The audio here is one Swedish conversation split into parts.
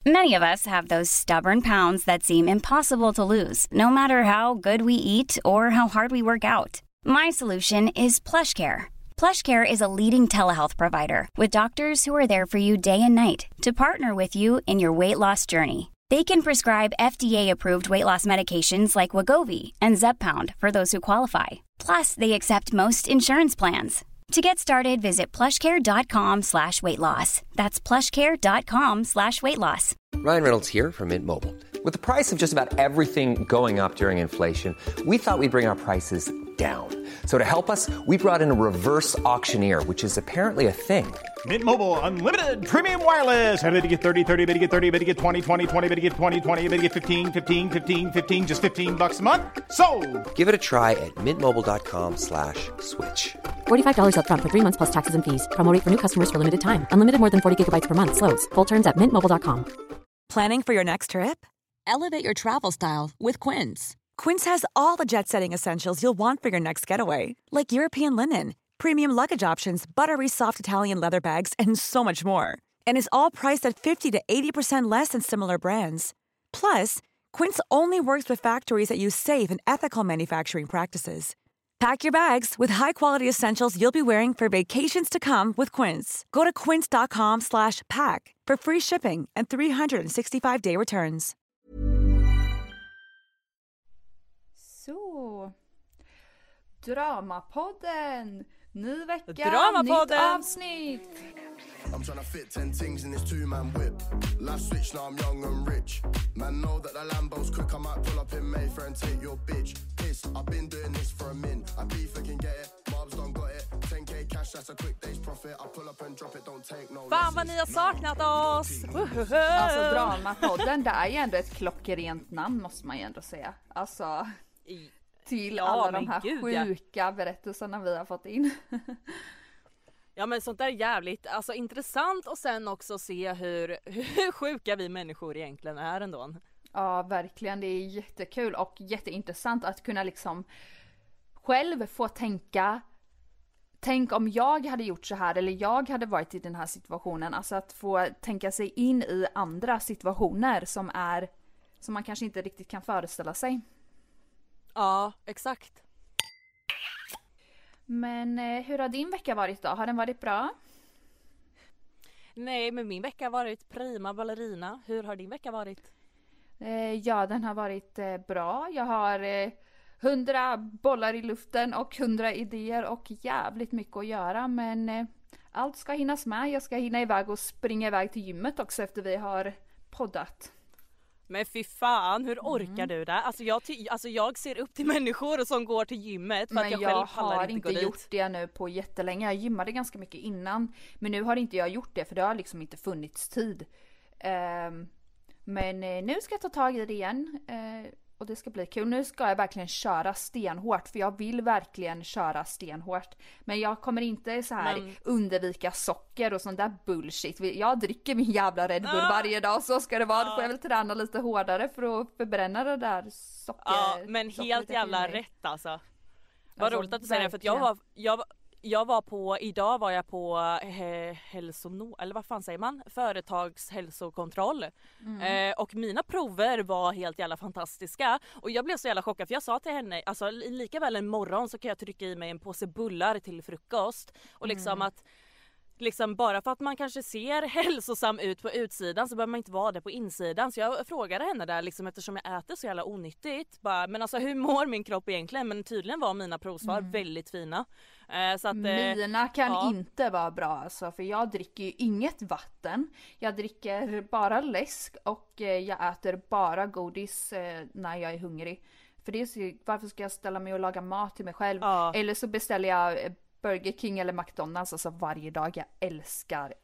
Many of us have those stubborn pounds that seem impossible to lose, no matter how good we eat or how hard we work out. My solution is PlushCare. PlushCare is a leading telehealth provider with doctors who are there for you day and night to partner with you in your weight loss journey. They can prescribe FDA-approved weight loss medications like Wegovy and Zepbound for those who qualify. Plus, they accept most insurance plans. To get started, visit plushcare.com/weightloss. That's plushcare.com/weightloss. Ryan Reynolds here from Mint Mobile. With the price of just about everything going up during inflation, we thought we'd bring our prices down. So to help us, we brought in a reverse auctioneer, which is apparently a thing. Mint Mobile Unlimited Premium Wireless. How to get 30, 30, bit to get 30, bit to get 20, 20, 20, bit to get 20, 20, bit to get 15, 15, 15, 15, just $15 a month? Sold! Give it a try at mintmobile.com/switch. $45 up front for 3 months plus taxes and fees. Promo rate for new customers for limited time. Unlimited more than 40 gigabytes per month. Slows full terms at mintmobile.com. Planning for your next trip? Elevate your travel style with Quince. Quince has all the jet-setting essentials you'll want for your next getaway, like European linen, premium luggage options, buttery soft Italian leather bags, and so much more. And is all priced at 50 to 80% less than similar brands. Plus, Quince only works with factories that use safe and ethical manufacturing practices. Pack your bags with high-quality essentials you'll be wearing for vacations to come with Quince. Go to quince.com/pack for free shipping and 365-day returns. Så, Dramapodden! Ny vecka, Dramapodden! nytt avsnitt! I'm trying to fit 10 things in this two-man whip. Life switch, now I'm young and rich. Man know that the Lambo's quick, I might pull up in Mayfair and take your bitch. Piss, I've been doing this for a min. I beef, I can get it, Mobs don't got it. 10k cash, that's a quick day's profit. I pull up and drop it, don't take no lessons. Fan vad ni har saknat oss! Alltså Dramapodden, det är ju ändå ett klockrent namn måste man ju ändå säga. Alltså, till alla de här sjuka berättelserna vi har fått in. Ja men sånt där är jävligt intressant och sen också se hur sjuka vi människor egentligen är ändå. Ja verkligen, det är jättekul och jätteintressant att kunna liksom själv få tänk om jag hade gjort så här eller jag hade varit i den här situationen. Alltså att få tänka sig in i andra situationer som man kanske inte riktigt kan föreställa sig. Ja, exakt. Men hur har din vecka varit då? Har den varit bra? Nej, men min vecka har varit prima ballerina. Hur har din vecka varit? Ja, den har varit bra. Jag har 100 bollar i luften och 100 idéer och jävligt mycket att göra. Men allt ska hinnas med. Jag ska hinna iväg och springa iväg till gymmet också efter vi har poddat. Men fy fan, hur orkar du det? Alltså jag ser upp till människor som går till gymmet för men att jag själv har inte gjort det nu på jättelänge. Jag gymmade ganska mycket innan. Men nu har inte jag gjort det för det har liksom inte funnits tid. Men nu ska jag ta tag i det igen. Och det ska bli kul. Nu ska jag verkligen köra stenhårt. För jag vill verkligen köra stenhårt. Men jag kommer inte så här undvika socker och sån där bullshit. Jag dricker min jävla Red Bull varje dag. Så ska det vara. Då får jag väl träna lite hårdare för att förbränna det där socker. Ja, men helt jävla rätt alltså. Vad roligt att du säger det. För att idag var jag på eller vad fan säger man? Företagshälsokontroll. Och mina prover var helt jävla fantastiska. Och jag blev så jävla chockad för jag sa till henne, alltså lika väl en morgon så kan jag trycka i mig en påse bullar till frukost. Och liksom att bara för att man kanske ser hälsosam ut på utsidan så behöver man inte vara det på insidan. Så jag frågade henne där eftersom jag äter så jävla onyttigt. Men alltså hur mår min kropp egentligen? Men tydligen var mina provsvar väldigt fina. Så att, mina kan inte vara bra alltså, för jag dricker ju inget vatten. Jag dricker bara läsk och jag äter bara godis när jag är hungrig. För det är så, varför ska jag ställa mig och laga mat till mig själv? Eller så beställer jag Burger King eller McDonald's alltså varje dag. Jag älskar.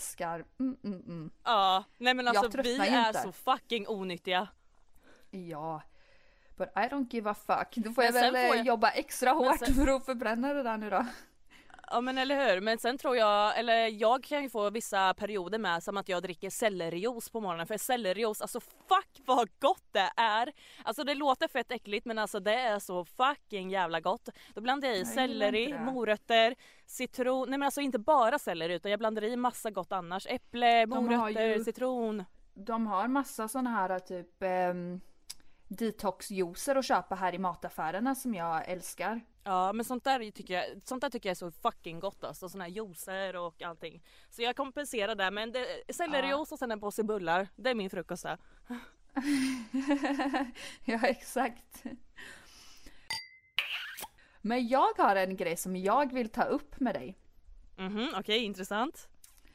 Ja, nej men alltså vi är så fucking onyttiga. Ja, but I don't give a fuck. Då får jag väl jobba extra hårt för att förbränna det där nu då. Ja men eller hur, men sen tror jag kan ju få vissa perioder med som att jag dricker sellerijuice på morgonen. För sellerijuice, alltså fuck vad gott det är. Alltså det låter fett äckligt men alltså det är så fucking jävla gott. Då blandar jag i selleri, morötter, citron, nej men alltså inte bara selleri utan jag blandar i massa gott annars. Äpple, morötter, citron. de har massa såna här typ detoxjuicer att köpa här i mataffärerna som jag älskar. Ja, men sånt där tycker jag är så fucking gott alltså, såna här juicer och allting. Så jag kompenserar där, men sellerijuice och sen en påse bullar, det är min frukost där. Ja, exakt. Men jag har en grej som jag vill ta upp med dig. Okej, intressant.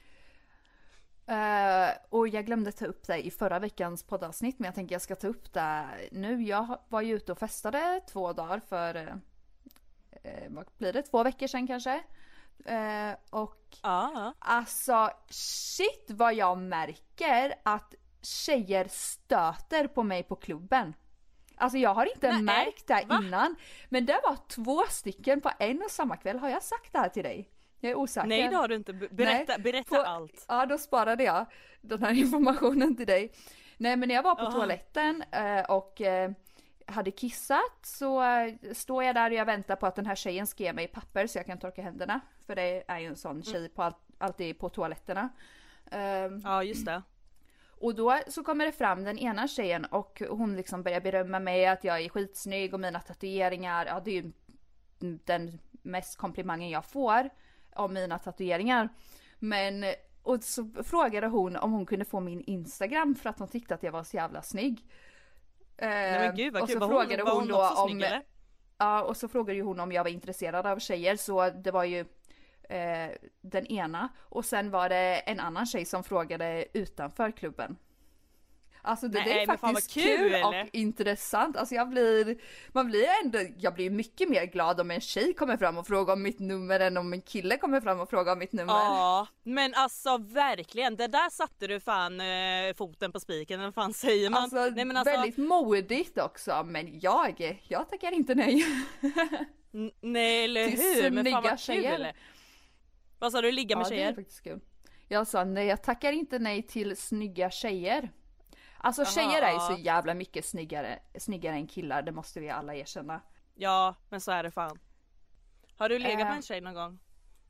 Och jag glömde ta upp det i förra veckans poddavsnitt, men jag tänker jag ska ta upp det nu. Jag var ju ute och festade 2 dagar för vad blir det, 2 veckor sedan kanske. Och alltså shit vad jag märker att tjejer stöter på mig på klubben. Alltså jag har inte märkt det innan, men det var 2 stycken på en och samma kväll. Har jag sagt det här till dig? Jag är osäker. Nej, det har du inte. Berätta allt. Ja, då sparade jag den här informationen till dig. Nej, men när jag var på toaletten och hade kissat så står jag där och jag väntar på att den här tjejen ska ge mig papper så jag kan torka händerna. För det är ju en sån tjej alltid på toaletterna. Ja, just det. Och då så kommer det fram den ena tjejen och hon liksom börjar berömma mig att jag är skitsnygg och mina tatueringar, ja det är ju den mest komplimangen jag får om mina tatueringar. Men, och så frågade hon om hon kunde få min Instagram för att hon tyckte att jag var så jävla snygg. Nej men gud vad och kul, så frågade hon då också om, snygg, eller? Ja, och så frågade ju hon om jag var intresserad av tjejer, så det var ju den ena. Och sen var det en annan tjej som frågade utanför klubben. Alltså det är faktiskt kul och intressant. Alltså jag blir mycket mer glad om en tjej kommer fram och frågar om mitt nummer än om en kille kommer fram och frågar om mitt nummer. Ja, men alltså verkligen, det där satte du fan foten på spiken, eller vad fan säger man? Alltså, nej, men alltså väldigt modigt också, men jag tackar inte nej. Nej, eller hur? Men fan vad kul. Vad sa du, ligga med tjejer? Det är faktiskt kul. Jag sa nej, jag tackar inte nej till snygga tjejer. Alltså tjejer är ju så jävla mycket snyggare än killar, det måste vi alla erkänna. Ja, men så är det fan. Har du legat med en tjej någon gång?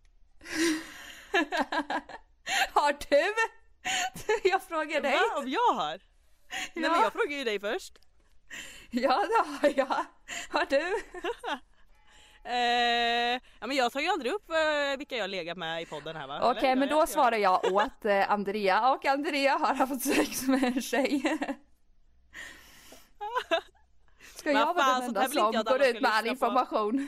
Har du? Jag frågar dig. Va? Om jag har? Ja. Nej men jag frågar ju dig först. Ja det har jag. Har du? Ja, men jag tar ju aldrig upp vilka jag legat med i podden här va? Okej, men då svarar jag åt Andrea, och Andrea har haft sex med en tjej. Ska jag vara den enda som går ut med all information?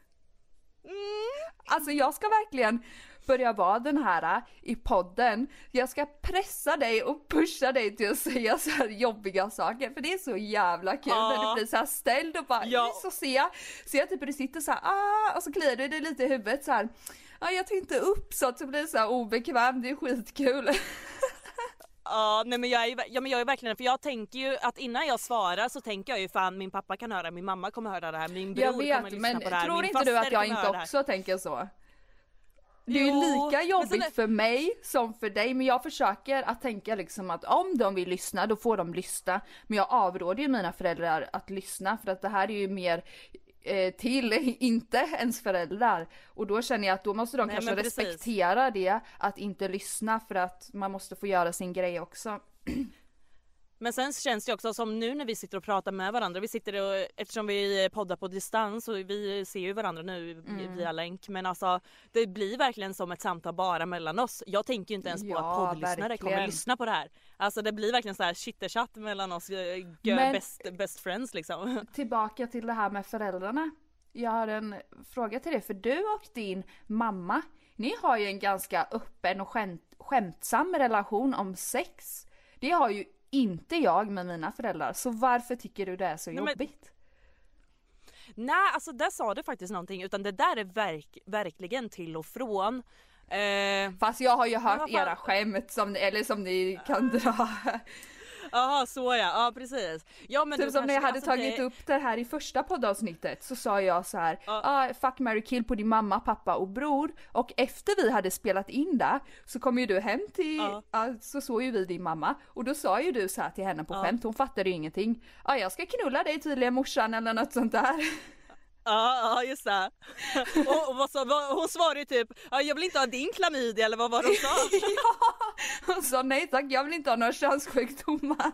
Alltså jag ska verkligen börja vara den här i podden. Jag ska pressa dig och pusha dig till att säga så här jobbiga saker, för det är så jävla kul när du blir så här ställd och bara så ser jag typ hur du sitter så här och så kliar du dig lite i huvudet så här. Jag tar inte upp så att det blir så här obekväm, det är skitkul. Ja, nej men jag är verkligen, för jag tänker ju att innan jag svarar så tänker jag ju fan min pappa kan höra, min mamma kommer höra det här, min bror kommer lyssna på det här, tror min inte du att jag kommer inte också tänker så? Det är ju lika jobbigt för mig som för dig, men jag försöker att tänka liksom att om de vill lyssna då får de lyssna, men jag avråder ju mina föräldrar att lyssna för att det här är ju mer till inte ens föräldrar, och då känner jag att då måste de kanske respektera det, att inte lyssna, för att man måste få göra sin grej också. Men sen känns det också som nu när vi sitter och pratar med varandra, vi sitter och, eftersom vi poddar på distans och vi ser ju varandra nu via länk, men alltså det blir verkligen som ett samtal bara mellan oss. Jag tänker ju inte ens på att poddlyssnare kommer lyssna på det här. Alltså det blir verkligen så här chitterchatt mellan oss best friends liksom. Tillbaka till det här med föräldrarna. Jag har en fråga till dig, för du och din mamma, ni har ju en ganska öppen och skämtsam relation om sex. Det har ju inte jag med mina föräldrar, så varför tycker du det är så jobbigt? Nej, alltså där sa du faktiskt någonting, utan det där är verkligen till och från. Fast jag har ju hört era skämt som ni kan dra. Jaha, så ja, precis. Ja, men typ som när jag hade tagit upp det här i första poddavsnittet, så sa jag så här: fuck, marry, kill på din mamma, pappa och bror. Och efter vi hade spelat in det så kom ju du hem till, så såg ju vi din mamma, och då sa ju du så här till henne på skämt, hon fattade ju ingenting. Jag ska knulla dig tydligen, morsan, eller något sånt där. Ja, just det. Och hon svarade ju typ, jag vill inte ha din klamydia, eller vad var det hon sa? Ja, hon sa nej tack, jag vill inte ha några könssjukdomar.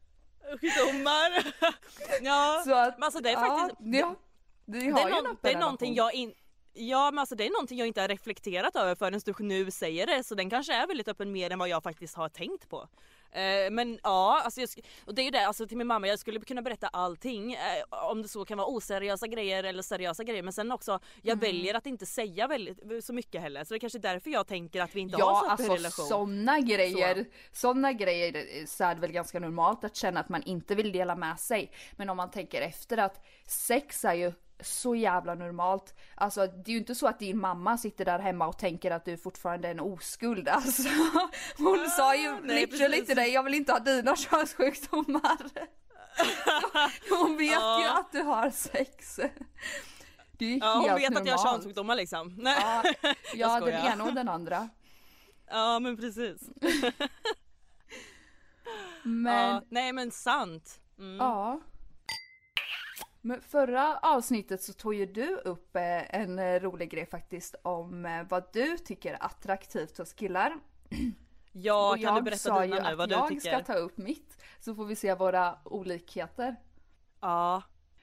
Ja, så att, men alltså det är faktiskt... Det är någonting men alltså det är någonting jag inte har reflekterat över förrän du nu säger det, så den kanske är väldigt öppen mer än vad jag faktiskt har tänkt på. Men ja, alltså och det är ju det, alltså till min mamma, jag skulle kunna berätta allting, om det så kan vara oseriösa grejer eller seriösa grejer, men sen också, jag väljer att inte säga så mycket heller, så det är kanske därför jag tänker att vi inte har så öppen relation. Sådana grejer så är det väl ganska normalt att känna att man inte vill dela med sig, men om man tänker efter att sex är ju så jävla normalt. Alltså det är ju inte så att din mamma sitter där hemma och tänker att du fortfarande är en oskuld. Alltså hon sa ju literally till dig, jag vill inte ha dina könssjukdomar. Hon vet ju att du har sex. Det är ju helt hon vet normalt. Att jag har könssjukdomar liksom. Ja, den ena och den andra. Ja, men precis. Men nej men sant. Ja. Men förra avsnittet så tog ju du upp en rolig grej faktiskt om vad du tycker är attraktivt hos killar. Ja, kan du berätta dina nu vad du tycker? Jag ska ta upp mitt, så får vi se våra olikheter. Ja.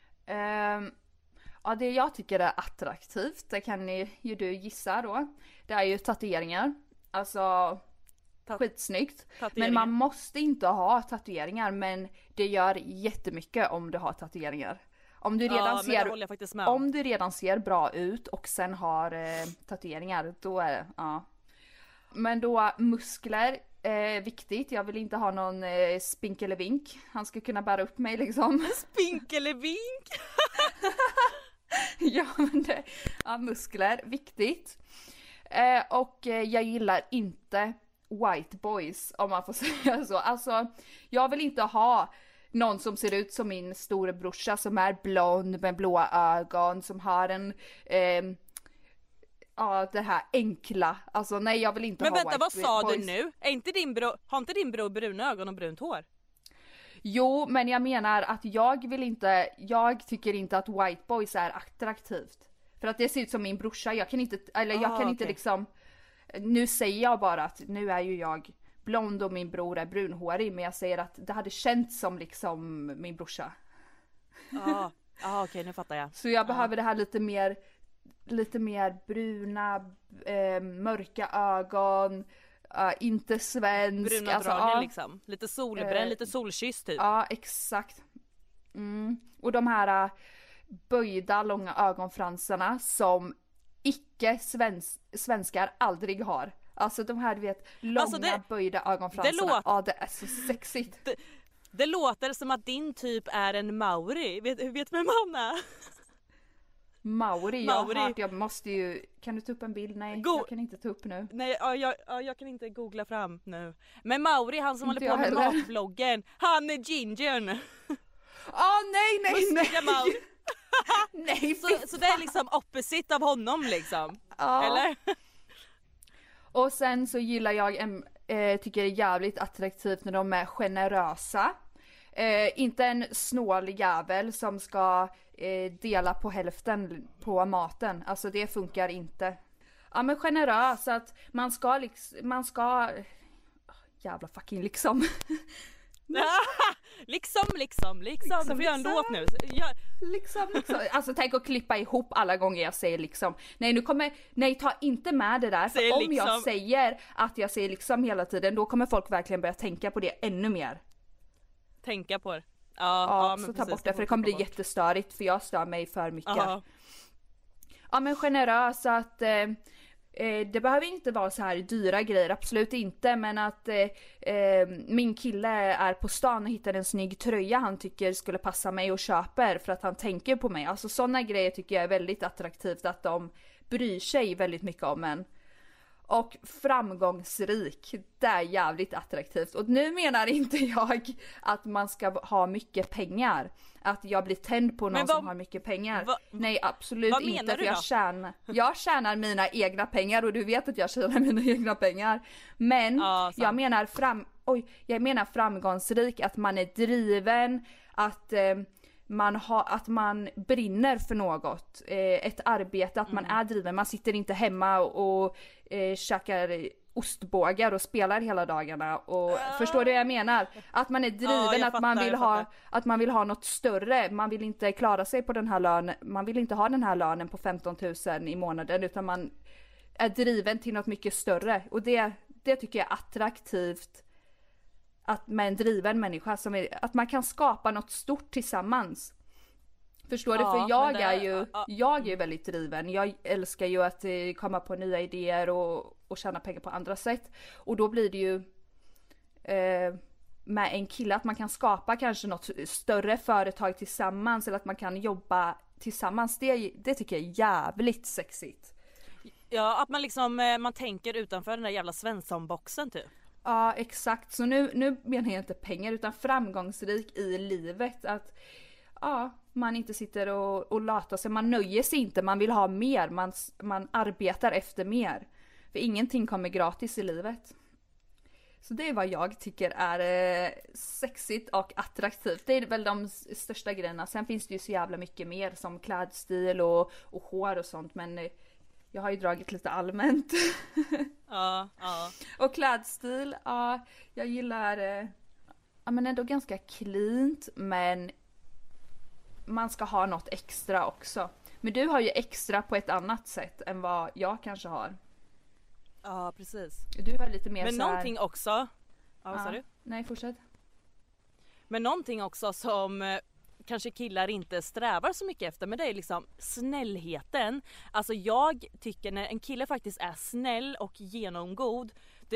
Ja, det jag tycker är attraktivt, det kan ju du gissa då. Det är ju tatueringar. Alltså skitsnyggt. Men man måste inte ha tatueringar, men det gör jättemycket om du har tatueringar. Om du redan ser bra ut och sen har tatueringar, då är det, ja. Men då muskler, viktigt. Jag vill inte ha någon spinkelevink. Han ska kunna bära upp mig liksom. Spinkelevink? Ja, men muskler, viktigt. Och jag gillar inte white boys, om man får säga så. Alltså, jag vill inte ha någon som ser ut som min storebrorsa, som är blond med blåa ögon, som har en det här enkla. Alltså nej, jag vill inte ha white boys. Men vänta, vad sa du nu? Har inte din bror bruna ögon och brunt hår? Jo, men jag menar att jag tycker inte att white boys är attraktivt. För att det ser ut som min brorsa. Jag kan inte liksom, nu säger jag bara att nu är ju jag blond och min bror är brunhårig, men jag säger att det hade känts som liksom min brorsa. Okej, nu fattar jag. Så jag behöver det här lite mer bruna, mörka ögon, inte svensk. Bruna dragen liksom. Lite solbränd, lite solkysst typ. Ja, exakt. Och de här böjda långa ögonfransarna som svenskar aldrig har. Alltså de här, du vet, långa böjda ögonfransarna. Det är så sexigt. Det låter som att din typ är en maori. Vet vem han är? Maori, jag måste ju... Kan du ta upp en bild? Nej, jag kan inte ta upp nu. Nej, jag kan inte googla fram nu. Men Maori, han som håller på med matvloggen, han är gingern. Nej. Nej, så det är liksom opposite av honom liksom. Eller? Och sen så gillar jag, tycker det är jävligt attraktivt när de är generösa. Inte en snål jävel som ska dela på hälften på maten. Alltså det funkar inte. Ja, men generös, att man ska jävla fucking liksom. liksom. Du får göra en låt nu. Liksom. Alltså tänk att klippa ihop alla gånger jag säger liksom. Nej, ta inte med det där. För om liksom. Jag säger att jag säger liksom hela tiden, då kommer folk verkligen börja tänka på det ännu mer. Tänka på det. Ja, så ta bort det, för det kommer bli jättestörigt, för jag stör mig för mycket. Ja, men generös, att det behöver inte vara så här dyra grejer, absolut inte, men att min kille är på stan och hittar en snygg tröja han tycker skulle passa mig och köper för att han tänker på mig. Alltså sådana grejer tycker jag är väldigt attraktivt, att de bryr sig väldigt mycket om en. Och framgångsrik, det är jävligt attraktivt. Och nu menar inte jag att man ska ha mycket pengar. Att jag blir tänd på någon som har mycket pengar. Nej, absolut inte. För jag tjänar mina egna pengar, och du vet att jag tjänar mina egna pengar. Men jag menar framgångsrik, att man är driven, att att man brinner för något, ett arbete, att man är driven. Man sitter inte hemma och käkar ostbågar och spelar hela dagarna och förstår du vad jag menar? Att man är driven, att man vill ha något större. Man vill inte klara sig på den här lönen, man vill inte ha den här lönen på 15 000 i månaden, utan man är driven till något mycket större. Och det tycker jag är attraktivt, att med en driven människa att man kan skapa något stort tillsammans. Förstår du? För jag är ju väldigt driven. Jag älskar ju att komma på nya idéer och tjäna pengar på andra sätt. Och då blir det ju med en kille att man kan skapa kanske något större företag tillsammans, eller att man kan jobba tillsammans. Det tycker jag är jävligt sexigt. Ja, att man liksom man tänker utanför den där jävla Svensson-boxen typ. Ja, exakt. Så nu menar jag inte pengar, utan framgångsrik i livet. Att man inte sitter och latar sig, man nöjer sig inte, man vill ha mer, man arbetar efter mer. För ingenting kommer gratis i livet. Så det är vad jag tycker är sexigt och attraktivt. Det är väl de största grejerna. Sen finns det ju så jävla mycket mer som klädstil och hår och sånt, men jag har ju dragit lite allmänt. Ja. Och klädstil, jag gillar men ändå ganska cleant, men man ska ha något extra också. Men du har ju extra på ett annat sätt än vad jag kanske har. Ja, precis. Du har lite mer men så här... någonting också. Vad sa du? Nej, fortsätt. Men någonting också som kanske killar inte strävar så mycket efter, men det är liksom snällheten. Alltså jag tycker när en kille faktiskt är snäll och genomgod, det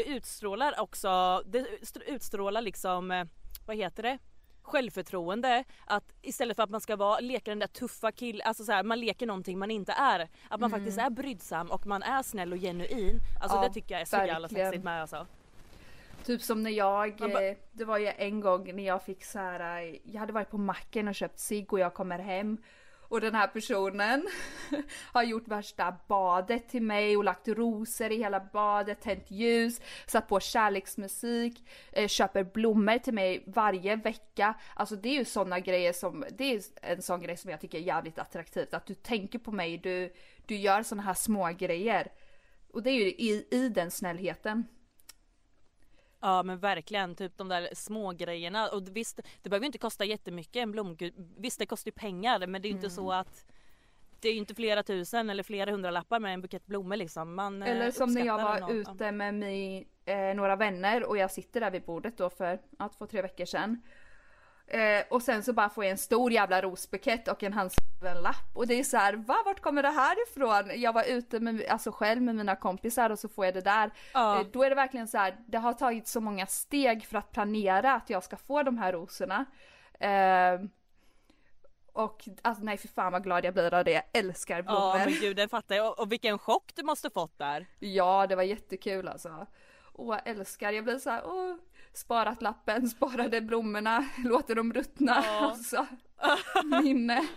utstrålar liksom, vad heter det? Självförtroende, att istället för att man ska leka den där tuffa killen, alltså så här, man leker någonting man inte är, att man faktiskt är brydsam och man är snäll och genuin, alltså det tycker jag är så jävla sexigt med alltså. Typ som när det var ju en gång när jag fick så här, jag hade varit på macken och köpt cigg och jag kommer hem och den här personen har gjort värsta badet till mig och lagt rosor i hela badet, tänt ljus, satt på kärleksmusik, köper blommor till mig varje vecka. Alltså det är ju sådana grejer det är en sån grej som jag tycker är jävligt attraktivt, att du tänker på mig, du gör såna här små grejer. Och det är ju i den snällheten. Ja men verkligen, typ de där små grejerna. Och visst, det behöver inte kosta jättemycket en blomgud. Visst, det kostar ju pengar, men det är ju inte så att det är ju inte flera tusen eller flera hundralappar med en bukett blommor liksom. Eller som när jag var ute med några vänner och jag sitter där vid bordet då för 2-3 veckor sedan. Och sen så bara får jag en stor jävla rosbukett och en handskriven lapp. Och det är så här, vart kommer det här ifrån? Jag var ute själv med mina kompisar och så får jag det där. Då är det verkligen så här, det har tagit så många steg för att planera att jag ska få de här rosorna. Och alltså nej, för fan vad glad jag blir av det. Jag älskar blommor. Ja men gud, det fattar jag. Och vilken chock du måste fått där. Ja, det var jättekul alltså. Och jag älskar, jag blir så här, sparat lappen, sparade blommorna, låter dem ruttna. Alltså, minne.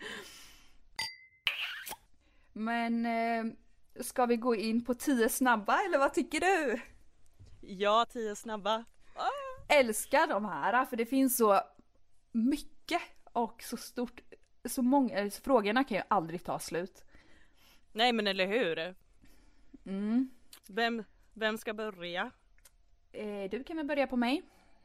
Men ska vi gå in på 10 snabba eller vad tycker du? Ja, 10 snabba. Älskar de här, för det finns så mycket och så stort, så många, frågorna kan ju aldrig ta slut. Nej men eller hur? Vem ska börja? Du kan väl börja på mig.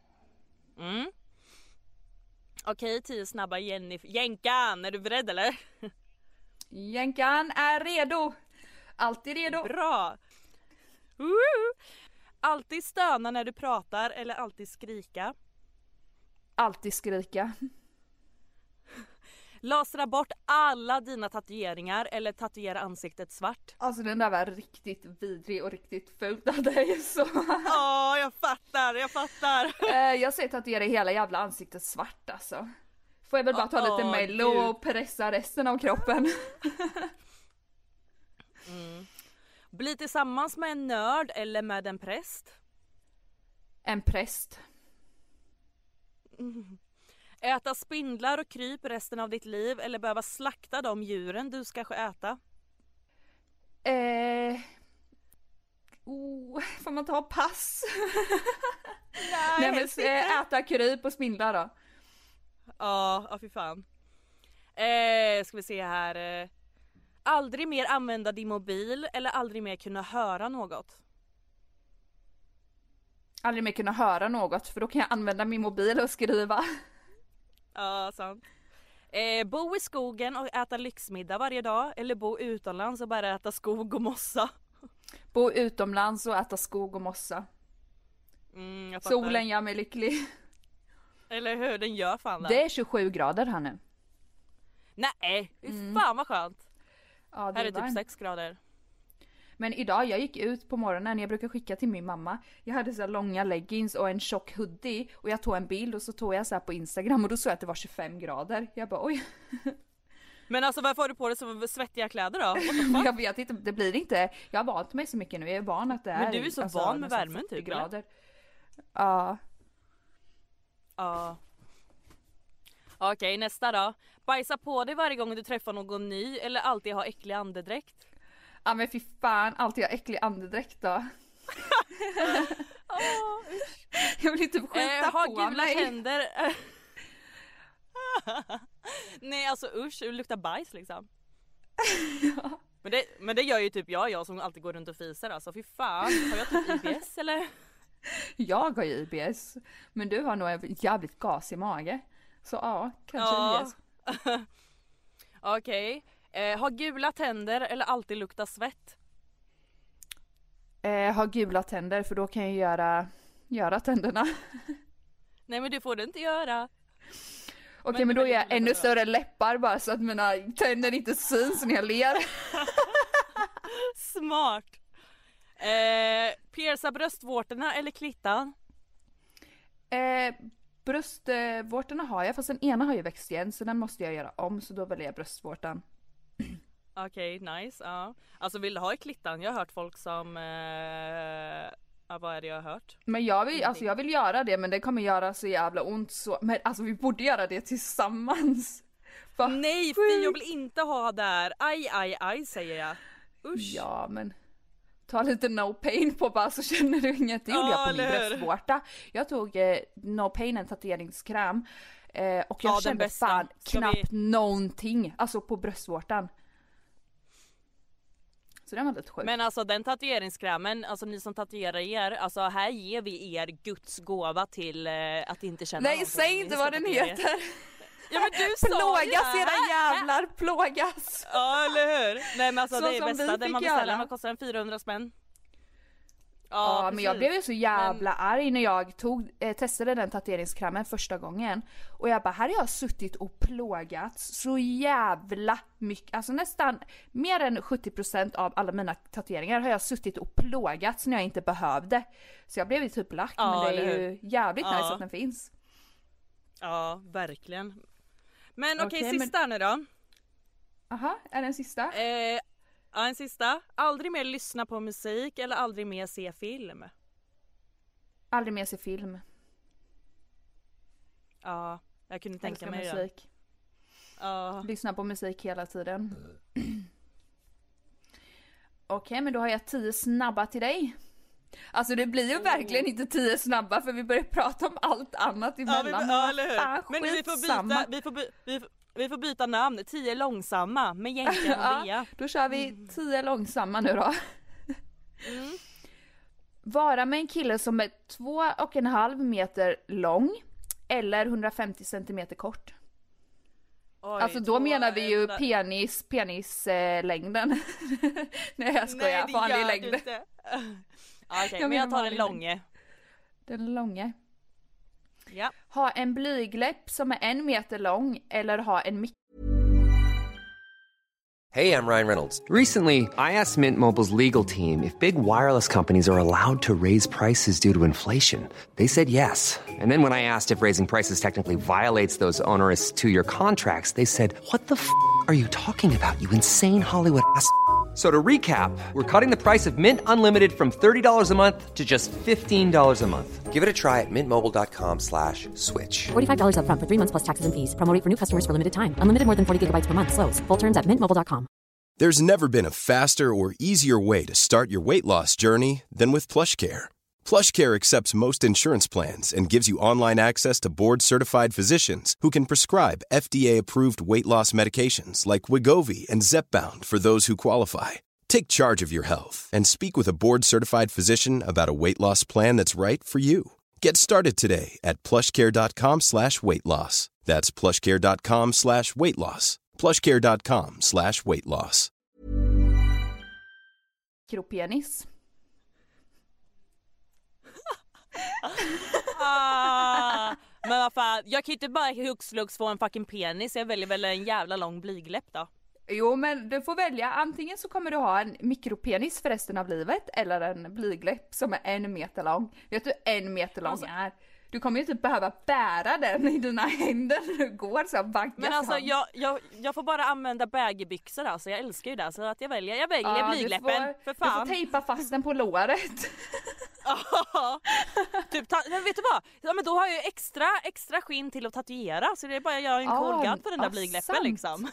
Okej, 10 snabba Jennifer. Jänkan, är du beredd eller? Jänkan är redo. Alltid redo. Bra. Alltid stöna när du pratar eller alltid skrika? Alltid skrika. Lasra bort alla dina tatueringar eller tatuera ansiktet svart? Alltså den där var riktigt vidrig och riktigt fult av dig så. Jag fattar. Jag ser tatuera hela jävla ansiktet svart alltså. Får jag väl bara ta lite mello och pressa resten av kroppen. Bli tillsammans med en nörd eller med en präst? En präst. Äta spindlar och kryp resten av ditt liv eller behöva slakta de djuren du ska äta? Får man ta pass? Nej men äta kryp och spindlar då. Ja, fy fan. Ska vi se här. Aldrig mer använda din mobil eller aldrig mer kunna höra något? Aldrig mer kunna höra något, för då kan jag använda min mobil och skriva. Ja, sant. Bo i skogen och äta lyxmiddag varje dag eller bo utomlands och bara äta skog och mossa? Bo utomlands och äta skog och mossa. Jag fattar. Solen gör mig lycklig. Eller hur, den gör fan det. Det är 27 grader här nu. Nej, fan vad skönt. Ja, det här är typ varmt. 6 grader. Men idag, jag gick ut på morgonen, jag brukar skicka till min mamma. Jag hade så här långa leggings och en tjock hoodie. Och jag tog en bild och så tog jag så här på Instagram och då såg jag att det var 25 grader. Jag bara oj. Men alltså varför har du på dig så svettiga kläder då? Jag vet inte, det blir inte. Jag har vant mig så mycket nu, jag är van att det är. Men du är så van med värmen typ, grader. Ja. Ja. Okej, nästa då. Bajsa på dig varje gång du träffar någon ny eller alltid ha äcklig andedräkt? Ja men fy fan, alltid ha äcklig andedräkt då. Jag vill inte skita på gula mig. tänder. Nej alltså usch, det luktar bajs liksom. Ja. Men det gör ju typ jag som alltid går runt och fiser alltså. Fy fan, har jag typ IBS eller? Jag har ju IBS. Men du har nog en jävligt gasig mage. Så ja, kanske IBS. Okej. Ha gula tänder eller alltid lukta svett? Ha gula tänder, för då kan jag göra tänderna. Nej men det får du inte göra. Okej, men då gör jag ännu större läppar bara så att mina tänder inte syns när jag ler. Smart. Pierca bröstvårtorna eller klittan? Bröstvårtorna har jag, fast den ena har ju växt igen så den måste jag göra om, så då väljer jag bröstvårtan. Okej, nice. Ja. Alltså vill du ha i klittan? Jag har hört folk som vad är det jag har hört? Men jag vill göra det, men det kommer göra så jävla ont så. Men alltså vi borde göra det tillsammans. Nej, för jag vill inte ha där. Aj säger jag. Usch. Ja, men ta lite no pain på bara så känner du inget. Det gjorde jag på min bröstvårta. Jag tog no pain, en tatueringskräm. Och jag kände fan knappt någonting. Alltså på bröstvårtan. Så den var lite sjuk. Men alltså den tatueringskrämen, alltså ni som tatuerar er, alltså här ger vi er Guds gåva till att inte känna. Nej, säg inte vad den heter. Ja men du sa plågas era jävlar, plågas. Ja eller hur? Nej men alltså så det är bästa, den man beställer, man kostar en 400 spänn. Ja men jag blev ju så jävla arg när jag testade den tatueringskrämen första gången. Och jag bara, här har jag suttit och plågats så jävla mycket. Alltså nästan mer än 70% av alla mina tatueringar har jag suttit och plågats när jag inte behövde. Så jag blev ju typ lack, men det är ju jävligt nice att den finns. Ja, verkligen. Men okej, sista nu då. Aha, är det en sista? Ja, en sista. Aldrig mer lyssna på musik eller aldrig mer se film? Aldrig mer se film. Ja, jag kunde tänka mig musik. Ja. Lyssna på musik hela tiden. Okej, men då har jag 10 snabba till dig. Alltså det blir ju verkligen inte 10 snabba, för vi börjar prata om allt annat emellan. Ja, eller hur? Men vi får byta namn. 10 långsamma med Jänken och Bea. Då kör vi 10 långsamma nu då. Vara med en kille som är 2,5 meter lång eller 150 centimeter kort. Oj, alltså då menar vi ju penislängden. Nej jag skojar, vanlig längd. Okej, men jag tar den långe. Den långe. Ja. Ha en blygläpp som är 1 meter lång eller ha en Hey, I'm Ryan Reynolds. Recently, I asked Mint Mobile's legal team if big wireless companies are allowed to raise prices due to inflation. They said yes. And then when I asked if raising prices technically violates those onerous 2-year contracts, they said, "What the f*** are you talking about, you insane Hollywood ass?" So to recap, we're cutting the price of Mint Unlimited from $30 a month to just $15 a month. Give it a try at mintmobile.com/switch. $45 up front for 3 months plus taxes and fees. Promo rate for new customers for limited time. Unlimited more than 40 gigabytes per month. Slows full terms at mintmobile.com. There's never been a faster or easier way to start your weight loss journey than with PlushCare. PlushCare accepts most insurance plans and gives you online access to board-certified physicians who can prescribe FDA-approved weight loss medications like Wegovy and Zepbound for those who qualify. Take charge of your health and speak with a board-certified physician about a weight loss plan that's right for you. Get started today at plushcare.com/weightloss. That's plushcare.com/weightloss. plushcare.com/weightloss. Mikropenis. Men vad fan, jag kan ju inte bara hux få en fucking penis. Jag väljer väl en jävla lång blygläpp då. Jo, men du får välja. Antingen så kommer du ha en mikropenis för resten av livet eller en blygläpp som är 1 meter lång. Vet du 1 meter lång är? Du kommer ju inte behöva bära den i dina händer när du går så baggas. Men alltså jag får bara använda baggybyxor, alltså jag älskar ju det, så att jag väljer blygläppen, för fan. Du får tejpa fast den på låret. Typ, men vet du vad? Ja, men då har jag ju extra skinn till att tatuera, så det är bara att göra en kolgant på den där blygläppen liksom.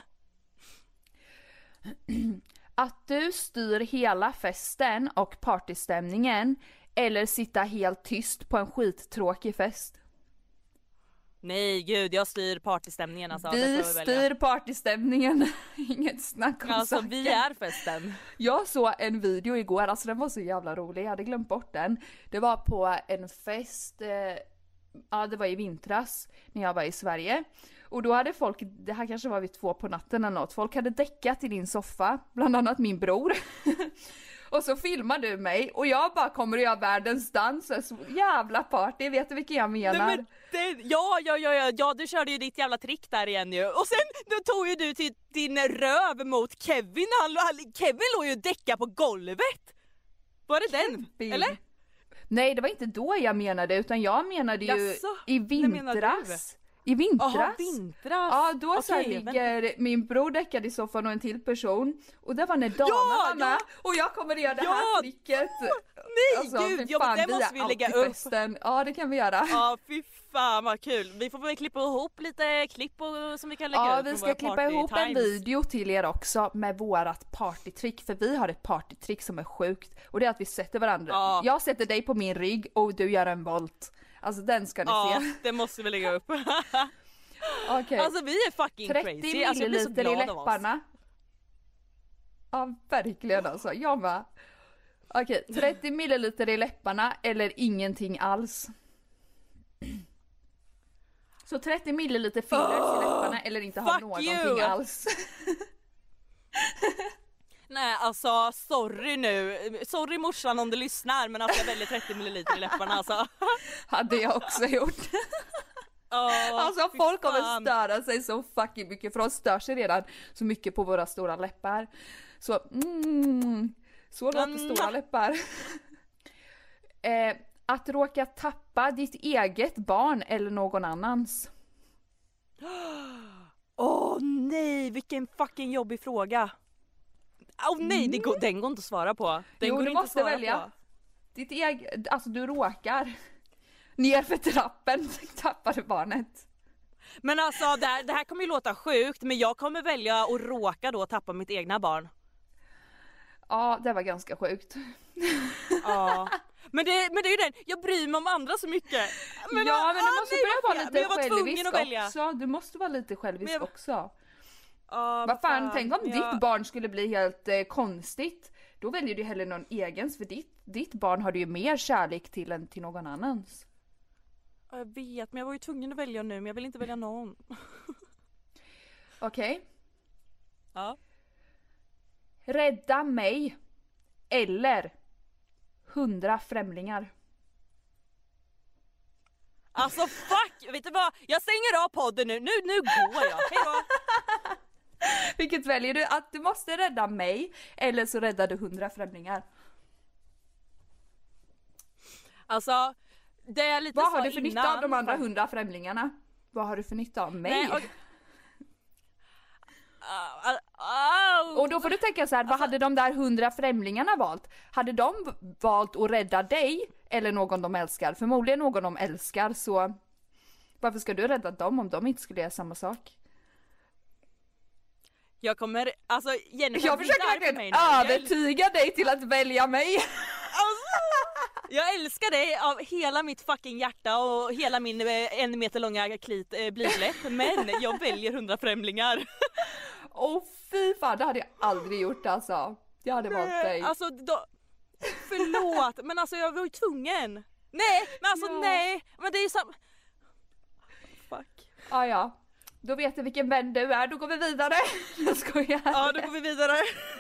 Att du styr hela festen och partystämningen eller sitta helt tyst på en skittråkig fest. Nej gud, jag styr partystämningen alltså. Vi styr partystämningen. Inget snack om alltså, saken. Vi är festen. Jag såg en video igår, alltså den var så jävla rolig. Jag hade glömt bort den. Det var på en fest, det var i vintras när jag var i Sverige. Och då hade folk, det här kanske var vid 2 på natten eller något, folk hade däckat i din soffa, bland annat min bror. Och så filmar du mig och jag bara kommer att göra världens dans, så jävla party, vet du vilken jag menar? Nej, men ja, du körde ju ditt jävla trick där igen ju. Och sen då tog ju du till din röv mot Kevin, Kevin låg ju däcka på golvet. Var det den? Eller? Nej, det var inte då jag menade, utan jag menade ju i vintras. I vintras? Jaha, vintras. Ja, då så ligger min bror däckad i soffan och en till person. Och det var när Dana var med. Och jag kommer att göra det här tricket. Nej, alltså, gud, det måste vi lägga upp. Ja, det kan vi göra. Ja, fy fan vad kul. Vi får väl klippa ihop lite klipp som vi kan lägga upp. Ja, vi ska klippa ihop en video till er också med vårat partytrick. För vi har ett partytrick som är sjukt. Och det är att vi sätter varandra. Ja. Jag sätter dig på min rygg och du gör en volt. Alltså den ska ni se. Ja, det måste vi lägga upp. Okay. Alltså vi är fucking 30 crazy. Alltså, jag blir så glad i läpparna. Ja, verkligen alltså. Jag med. Okej, 30 milliliter i läpparna eller ingenting alls. Så 30 milliliter fillers i läpparna eller inte ha någonting alls. Nej, alltså sorry morsan om du lyssnar, men alltså jag väljer 30 milliliter i läpparna alltså. Hade jag också gjort. Alltså folk kommer störa sig så fucking mycket, för de stör sig redan så mycket på våra stora läppar. Så låter stora läppar. Att råka tappa ditt eget barn eller någon annans. Nej, vilken fucking jobbig fråga. Nej, den går inte att svara på. Du måste välja. Ditt eget, alltså du råkar ner för trappen, tappar du barnet. Men alltså det här kommer ju låta sjukt, men jag kommer välja att råka då tappa mitt egna barn. Ja, det var ganska sjukt. Ja. Men det är ju den, jag bryr mig om andra så mycket. Men du måste börja vara lite självisk också. Du måste vara lite självisk också. Vad fan, tänk om ditt barn skulle bli helt konstigt. Då väljer du hellre någon egens, för ditt barn har du ju mer kärlek till än till någon annans. Jag vet, men jag var ju tvungen att välja nu, men jag vill inte välja någon. Okej. Ja. Rädda mig eller 100 främlingar. Alltså fuck, vet du vad? Jag stänger av podden nu går jag. Hej då. Vilket väljer du? Att du måste rädda mig eller så räddar du 100 främlingar? Alltså, det är lite. Vad har du för nytta av de andra 100 främlingarna? Vad har du för nytta av mig? Nej, och då får du tänka så här, vad hade de där 100 främlingarna valt? Hade de valt att rädda dig eller någon de älskar? Förmodligen någon de älskar, så varför ska du rädda dem om de inte skulle göra samma sak? Jag kommer, alltså Jennifer, jag försöker verkligen övertyga dig till att välja mig. Jag älskar dig av hela mitt fucking hjärta och hela min 1 meter långa blygdläpp, men jag väljer 100 främlingar. Åh fy fan, det hade jag aldrig gjort alltså. Jag hade valt dig. Alltså förlåt, men alltså jag var ju tvungen. Nej, men alltså nej, men det är ju så. Fuck. Ja. Då vet du vilken vän du är, då går vi vidare. Jag skojar. Ja, då går vi vidare.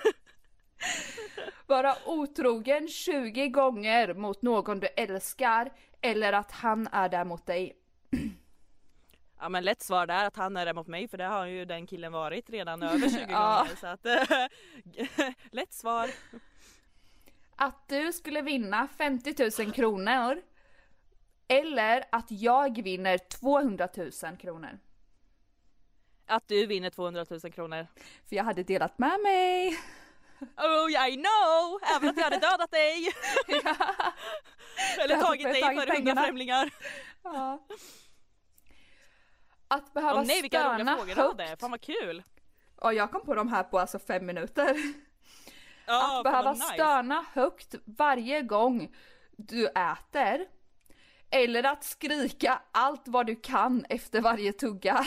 Vara otrogen 20 gånger mot någon du älskar, eller att han är där mot dig. Ja, men lätt svar där att han är där mot mig, för det har ju den killen varit redan över 20 gånger. Så att lätt svar. Att du skulle vinna 50 000 kronor, eller att jag vinner 200 000 kronor. Att du vinner 200 000 kronor. För jag hade delat med mig. Oh, I know! Även att jag hade dödat dig. Ja. Eller tagit dig för 100 främlingar. Ja. Att behöva nej, vilka roliga stöna frågor du hade. Fan vad kul. Och jag kom på de här på alltså 5 minuter. Oh, att behöva stöna högt varje gång du äter. Eller att skrika allt vad du kan efter varje tugga.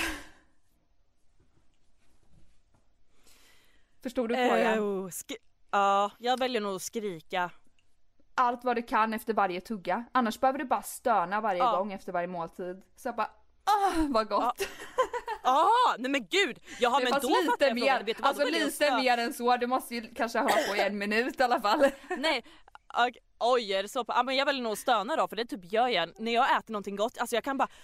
Förstår du frågan? Ja, jag väljer nog att skrika. Allt vad du kan efter varje tugga. Annars behöver du bara stöna varje gång efter varje måltid. Så jag bara, vad gott. Nej men gud. Jaha, men då lite mer, alltså lite mer än så. Du måste ju kanske hålla på i 1 minut i alla fall. Nej, oj, är det så? Ja, men jag väljer nog stöna då, för det typ gör jag när jag äter någonting gott. Alltså jag kan bara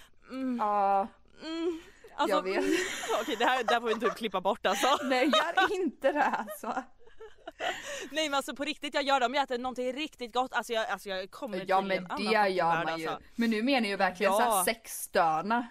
alltså, jag vet. Okej, det här får vi inte klippa bort alltså. Nej, gör inte det alltså. Nej, men alltså på riktigt, jag gör det om jag äter någonting riktigt gott. Alltså jag kommer till ja, men det gör man ju. Alltså. Men nu menar ju verkligen så här sexstöna.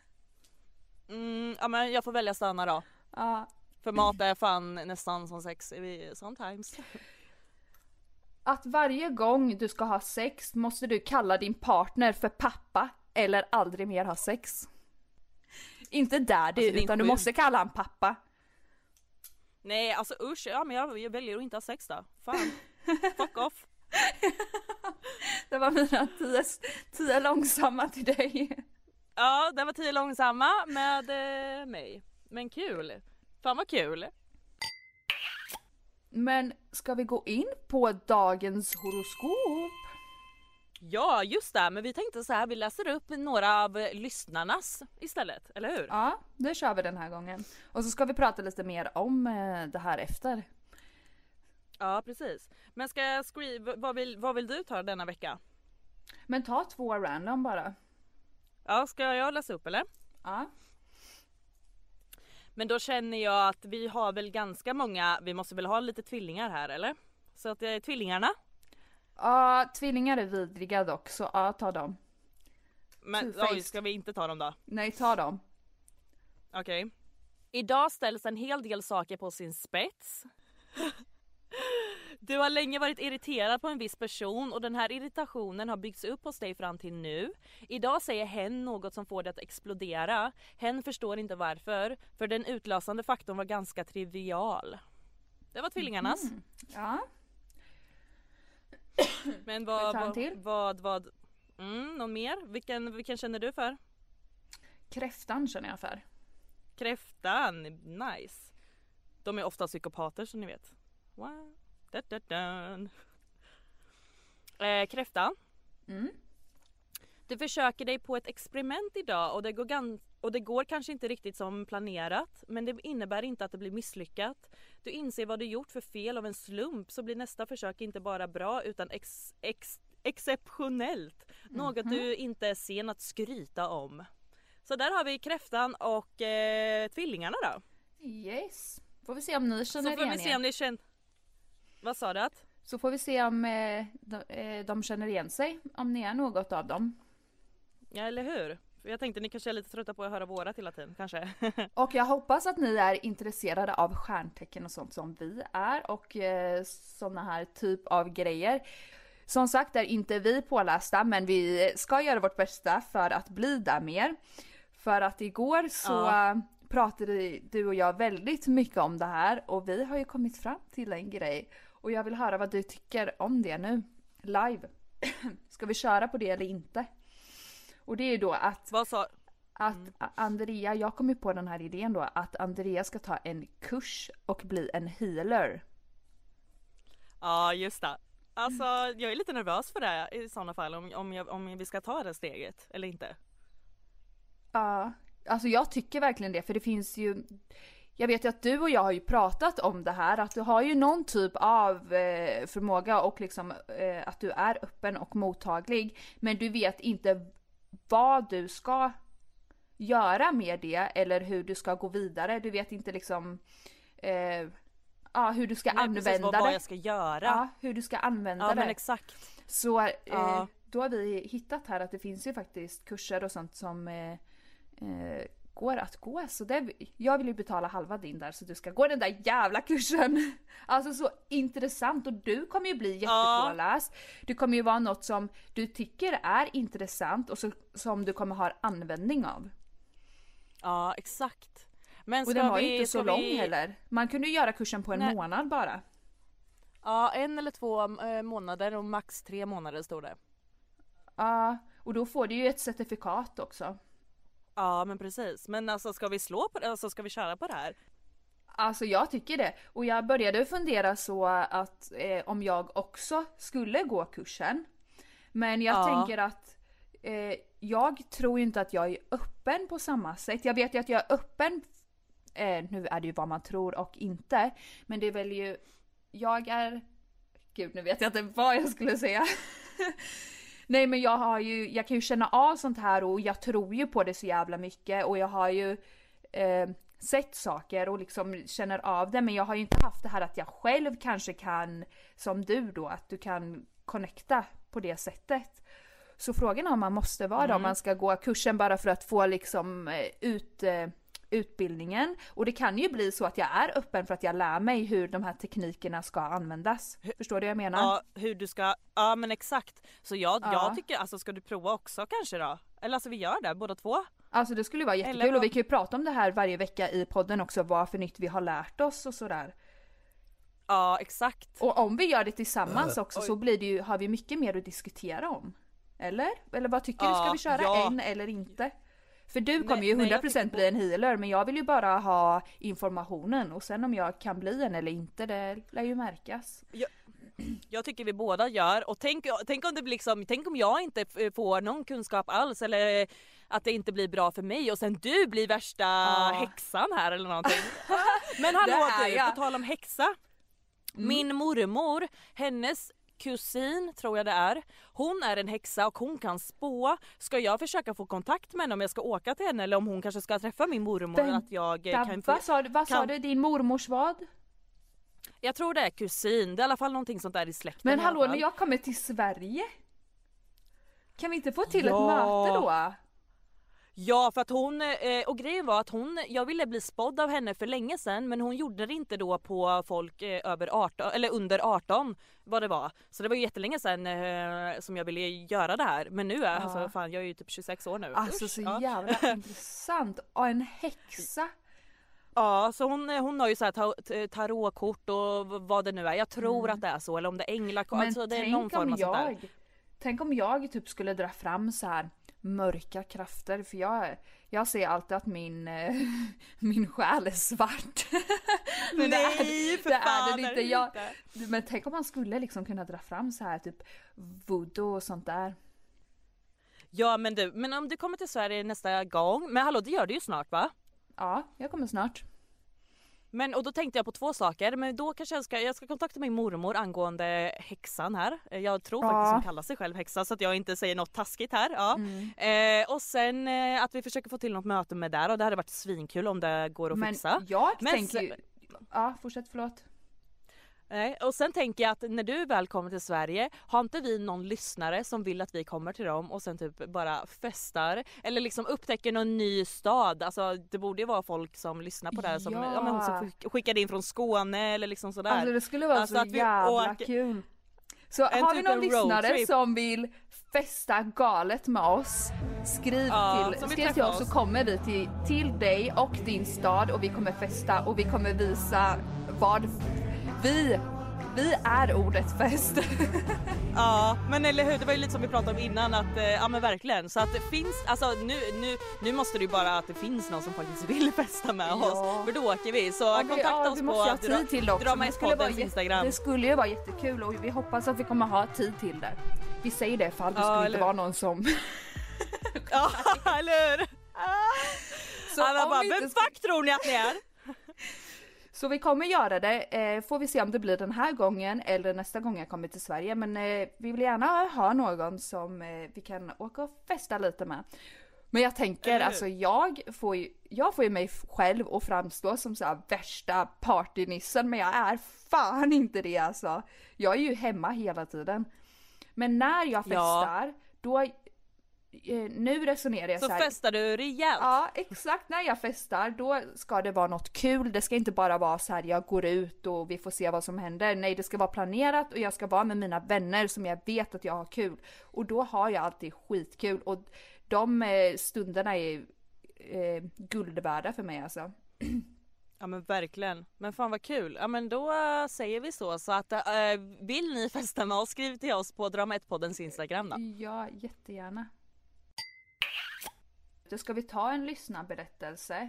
Ja, men jag får välja stöna då. Ja. För mat är fan nästan som sex sometimes. Att varje gång du ska ha sex måste du kalla din partner för pappa eller aldrig mer ha sex. Inte daddy, alltså, utan du måste kalla han pappa. Nej, alltså usch, ja, men jag väljer att inte ha sex då. Fan, fuck off. Det var mina 10 långsamma till dig. Ja, det var 10 långsamma med mig. Men kul, fan vad kul. Men ska vi gå in på dagens horoskop? Ja, just det, men vi tänkte så här, vi läser upp några av lyssnarnas istället, eller hur? Ja, det kör vi den här gången. Och så ska vi prata lite mer om det här efter. Ja, precis. Men ska jag vad vill du ta denna vecka? Men ta 2 random bara. Ja, ska jag läsa upp eller? Ja. Men då känner jag att vi har väl ganska många, vi måste väl ha lite tvillingar här eller? Så att det är tvillingarna. Ja, tvillingar är vidriga dock, så ja, ta dem. Men ska vi inte ta dem då? Nej, ta dem. Okej. Idag ställs en hel del saker på sin spets. Du har länge varit irriterad på en viss person och den här irritationen har byggts upp hos dig fram till nu. Idag säger hen något som får dig att explodera. Hen förstår inte varför, för den utlösande faktorn var ganska trivial. Det var tvillingarnas. Ja. Men vad någon mer? Vilken känner du för? Kräftan känner jag för. Kräftan, nice. De är ofta psykopater som ni vet. Wow. Kräftan. Du försöker dig på ett experiment idag och det går kanske inte riktigt som planerat, men det innebär inte att det blir misslyckat. Du inser vad du gjort för fel av en slump, så blir nästa försök inte bara bra utan exceptionellt. Något du inte är sen att skryta om. Så där har vi kräftan och tvillingarna då. Yes. Får vi se om ni känner igen er. Så får vi se om ni känner... Vad sa du att? Så får vi se om de känner igen sig, om ni är något av dem. Ja, eller hur? Jag tänkte ni kanske är lite trötta på att höra våra hela tiden, kanske. Och jag hoppas att ni är intresserade av stjärntecken och sånt som vi är och såna här typ av grejer. Som sagt är inte vi pålästa, men vi ska göra vårt bästa för att bli där mer. För att igår så pratade du och jag väldigt mycket om det här och vi har ju kommit fram till en grej. Och jag vill höra vad du tycker om det nu, live. Ska vi köra på det eller inte? Och det är ju då att... Vad sa... Att Andrea, jag kom ju på den här idén då, att Andrea ska ta en kurs och bli en healer. Ja, just det. Alltså, jag är lite nervös för det i sådana fall, om vi ska ta det steget eller inte. Ja, alltså jag tycker verkligen det, för det finns ju... Jag vet ju att du och jag har ju pratat om det här, att du har ju någon typ av förmåga och liksom att du är öppen och mottaglig, men du vet inte vad du ska göra med det eller hur du ska gå vidare. Du vet inte liksom hur du ska använda det. Vad jag ska göra. Ja, hur du ska använda det. Men exakt. Så då har vi hittat här att det finns ju faktiskt kurser och sånt som går att gå. Så jag vill ju betala halva din där så du ska gå den där jävla kursen. Alltså så intressant, och du kommer ju bli jättepåläst. Det kommer ju vara något som du tycker är intressant och som du kommer ha användning av. Ja, exakt. Men och den var ju inte så lång heller. Man kunde ju göra kursen på en månad bara. Ja, 1 eller 2 månader och max 3 månader står det. Ja, och då får du ju ett certifikat också. Ja, men precis. Men alltså ska vi slå på det? Alltså ska vi köra på det här? Alltså jag tycker det. Och jag började fundera så att om jag också skulle gå kursen. Men jag tänker att jag tror inte att jag är öppen på samma sätt. Jag vet ju att jag är öppen. Nu är det ju vad man tror och inte. Men det är väl ju... Gud, nu vet jag inte vad jag skulle säga. Nej, men jag kan ju känna av sånt här och jag tror ju på det så jävla mycket. Och jag har ju sett saker och liksom känner av det. Men jag har ju inte haft det här att jag själv kanske kan, som du då, att du kan connecta på det sättet. Så frågan är om man måste vara om man ska gå kursen bara för att få liksom utbildningen. Och det kan ju bli så att jag är öppen för att jag lär mig hur de här teknikerna ska användas. Förstår du vad jag menar? Ja, hur du ska... Ja, men exakt. Så jag tycker, alltså ska du prova också kanske då? Eller alltså vi gör det, båda två. Alltså det skulle vara jättekul och vi kan ju prata om det här varje vecka i podden också. Vad för nytt vi har lärt oss och sådär. Ja, exakt. Och om vi gör det tillsammans också så blir det ju, har vi mycket mer att diskutera om. Eller vad tycker du? Ska vi köra en eller inte? För du kommer ju 100% bli en healer, men jag vill ju bara ha informationen. Och sen om jag kan bli en eller inte, det lär ju märkas. Jag tycker vi båda gör. Och tänk om det blir liksom, tänk om jag inte får någon kunskap alls, eller att det inte blir bra för mig och sen du blir värsta häxan här eller någonting. Men hallå du, på tal om häxa. Min mormor, hennes kusin tror jag det är. Hon är en häxa och hon kan spå. Ska jag försöka få kontakt med henne om jag ska åka till henne, eller om hon kanske ska träffa min mormor? Att jag kan vad sa du? Din mormors vad? Jag tror det är kusin. Det är i alla fall någonting sånt där i släkten. Men hallå, när jag kommer till Sverige, kan vi inte få till ett möte då? Ja, för att hon, och grejen var att jag ville bli spådd av henne för länge sedan, men hon gjorde det inte då på folk över 18 eller under 18 vad det var. Så det var ju jättelänge sedan som jag ville göra det här, men nu är alltså fan, jag är ju typ 26 år nu. Alltså så jävla intressant. Och en häxa. Ja, så hon har ju så här tarotkort och vad det nu är. Jag tror att det är så, eller om det är änglakort, alltså det är någon form av sånt där. Tänk om jag typ skulle dra fram så här mörka krafter, för jag ser alltid att min själ är svart. Men nej, för fan, det är det inte. Men tänk om man skulle liksom kunna dra fram så här typ voodoo och sånt där. Ja, men om du kommer till Sverige nästa gång, men hallå, det gör du ju snart va? Ja, jag kommer snart. Men och då tänkte jag på 2 saker, men då kanske jag ska kontakta min mormor angående häxan här. Jag tror faktiskt hon kallar sig själv häxa, så att jag inte säger något taskigt här. Ja. Och sen att vi försöker få till något möte med där, och det hade varit svinkul om det går att fixa. Jag tänker ju... Ja, fortsätt, förlåt. Nej, och sen tänker jag att när du väl kommer till Sverige, har inte vi någon lyssnare som vill att vi kommer till dem och sen typ bara festar eller liksom upptäcker någon ny stad? Alltså det borde ju vara folk som lyssnar på det här, som hon som skickade in från Skåne eller liksom sådär. Alltså det skulle vara så jävla kul. Så har vi någon lyssnare som vill festa galet med oss, skriv till oss, så kommer vi till dig och din stad och vi kommer festa och vi kommer visa vad vi Vi är ordet fest. Ja, men eller hur, det var ju lite som vi pratade om innan att ja men verkligen, så att det finns, alltså nu måste det ju bara att det finns någon som faktiskt vill festa med oss, för då åker vi, så kontakta oss på Dramaispoddens Instagram. Det skulle ju vara jättekul och vi hoppas att vi kommer ha tid till det. Vi säger det för att det skulle inte vara någon som... Ja, eller hur? Så alla bara, vem fuck tror ni att ni är? Så vi kommer göra det, får vi se om det blir den här gången eller nästa gång jag kommer till Sverige. Men vi vill gärna ha någon som vi kan åka och festa lite med. Men jag tänker, alltså jag får ju mig själv att framstå som så här värsta partynissen, men jag är fan inte det alltså. Jag är ju hemma hela tiden. Men när jag festar, då... Nu resonerar jag så här. festar du rejält. Ja, exakt. När jag festar, då ska det vara något kul. Det ska inte bara vara så här, jag går ut och vi får se vad som händer. Nej, det ska vara planerat och jag ska vara med mina vänner som jag vet att jag har kul. Och då har jag alltid skitkul. Och de stunderna är guld värda för mig alltså. Ja men verkligen. Men fan vad kul. Ja men då säger vi så att vill ni festa med oss, skriv till oss på Drama1poddens Instagram då. Ja, jättegärna. Då ska vi ta en lyssnarberättelse.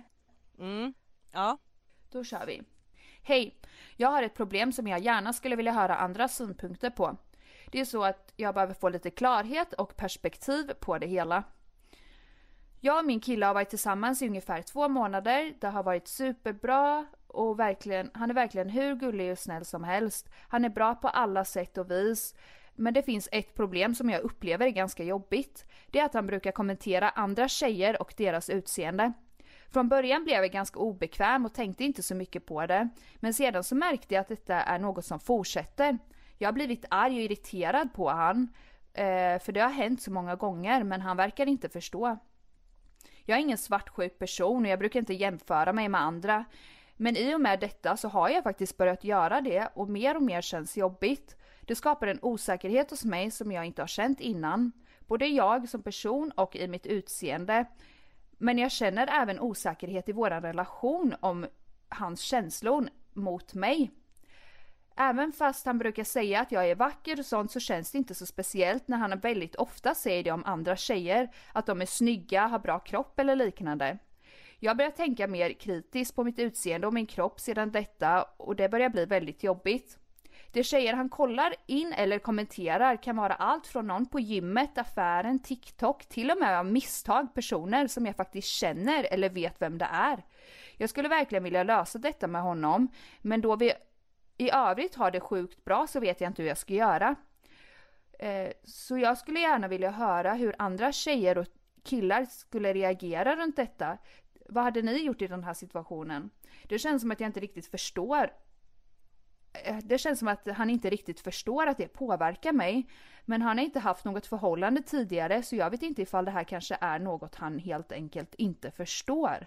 Ja. Då kör vi. Hej, jag har ett problem som jag gärna skulle vilja höra andra synpunkter på. Det är så att jag behöver få lite klarhet och perspektiv på det hela. Jag och min kille har varit tillsammans i ungefär 2 månader. Det har varit superbra och han är verkligen hur gullig och snäll som helst. Han är bra på alla sätt och vis. Men det finns ett problem som jag upplever är ganska jobbigt. Det är att han brukar kommentera andra tjejer och deras utseende. Från början blev jag ganska obekväm och tänkte inte så mycket på det. Men sedan så märkte jag att detta är något som fortsätter. Jag har blivit arg och irriterad på han. För det har hänt så många gånger, men han verkar inte förstå. Jag är ingen svartsjuk person och jag brukar inte jämföra mig med andra. Men i och med detta så har jag faktiskt börjat göra det och mer känns jobbigt. Det skapar en osäkerhet hos mig som jag inte har känt innan. Både jag som person och i mitt utseende. Men jag känner även osäkerhet i vår relation om hans känslor mot mig. Även fast han brukar säga att jag är vacker och sånt, så känns det inte så speciellt när han väldigt ofta säger det om andra tjejer. Att de är snygga, har bra kropp eller liknande. Jag börjar tänka mer kritiskt på mitt utseende och min kropp sedan detta, och det börjar bli väldigt jobbigt. De tjejer han kollar in eller kommenterar kan vara allt från någon på gymmet, affären, TikTok, till och med av misstag personer som jag faktiskt känner eller vet vem det är. Jag skulle verkligen vilja lösa detta med honom, men då vi i övrigt har det sjukt bra så vet jag inte hur jag ska göra. Så jag skulle gärna vilja höra hur andra tjejer och killar skulle reagera runt detta. Vad hade ni gjort i den här situationen? Det känns som att jag inte riktigt förstår. Det känns som att han inte riktigt förstår att det påverkar mig. Men han har inte haft något förhållande tidigare, så jag vet inte ifall det här kanske är något han helt enkelt inte förstår.